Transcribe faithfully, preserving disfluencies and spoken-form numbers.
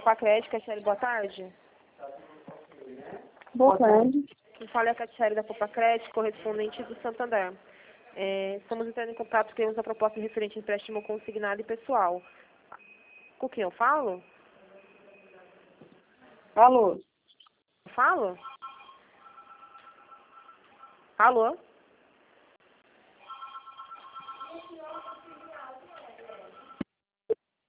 Popacred, Catiele, boa tarde. Boa tarde. Quem fala é a Catiele da Popacred, correspondente do Santander. É, estamos entrando em contato, porque temos a proposta referente a empréstimo consignado e pessoal. Com quem eu falo? Alô? Falo? Alô?